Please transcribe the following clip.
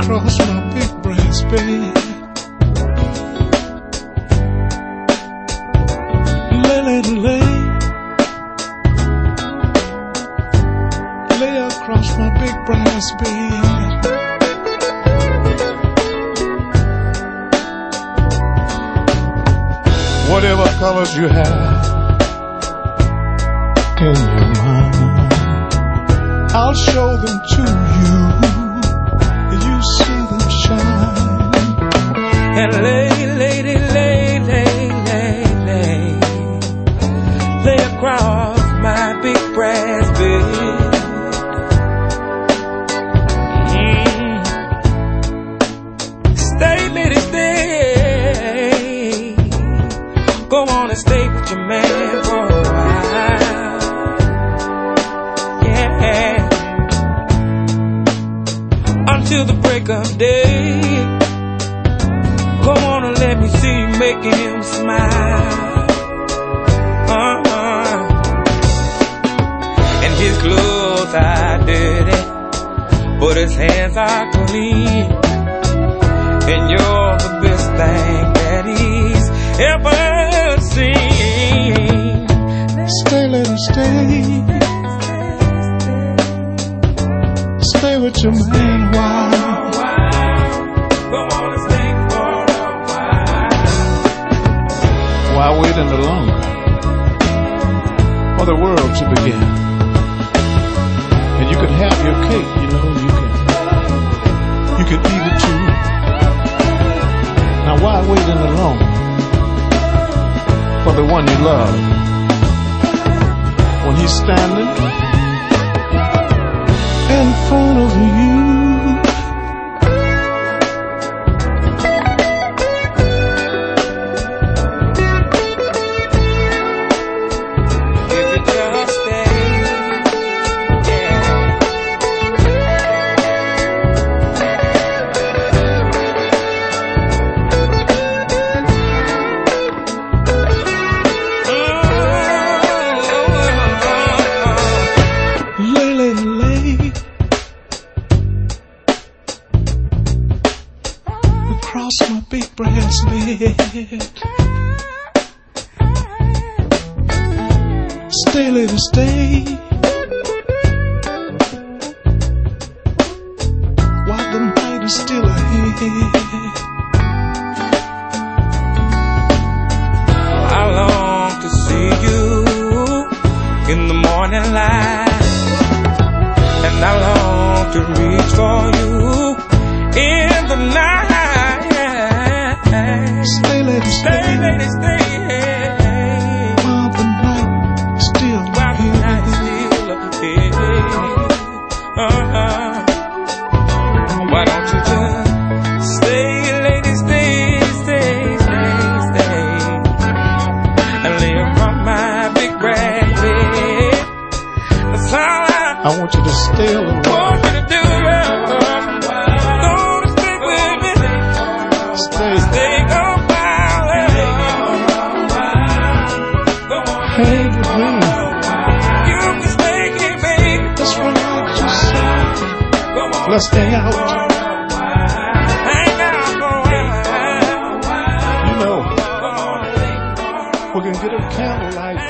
across my big brass bed. Lay across my big brass bed. Whatever colors you have in your mind, I'll show them to you. You see them shine. And lady, lay across my big brass bed. Stay, lady, stay. Go on and stay with your man for a while. Yeah. Until the break of day. Go on and let me see you making him smile. And his clothes are dirty, but his hands are clean. And you're the best thing that he's ever seen. Stay, lady, stay. Stay with your man a while. Go on and stay for a while. Why wait any longer for the world to begin? And you could have your cake, you know, you could eat it too. Now why wait any longer for the one you love when he's standing in front of you? Across my big brass bed. Stay, lady, stay. While the night is still ahead. I long to see you in the morning light, and I long to reach for you in the night. Stay, lady, stay. Stay, lady, stay. While the night is still While the night is ahead. still ahead. Why don't you just stay, lady, stay, and lay across my big brass bed. That's all I want you to stay a little I while. want you to do. Gonna stay with me. Stay. Stay a while. Go on. Hang with me. You can stay here, baby. Let's relax yourself. Go on. Let's hang out. Hang out for a while. You know, we can get a candlelight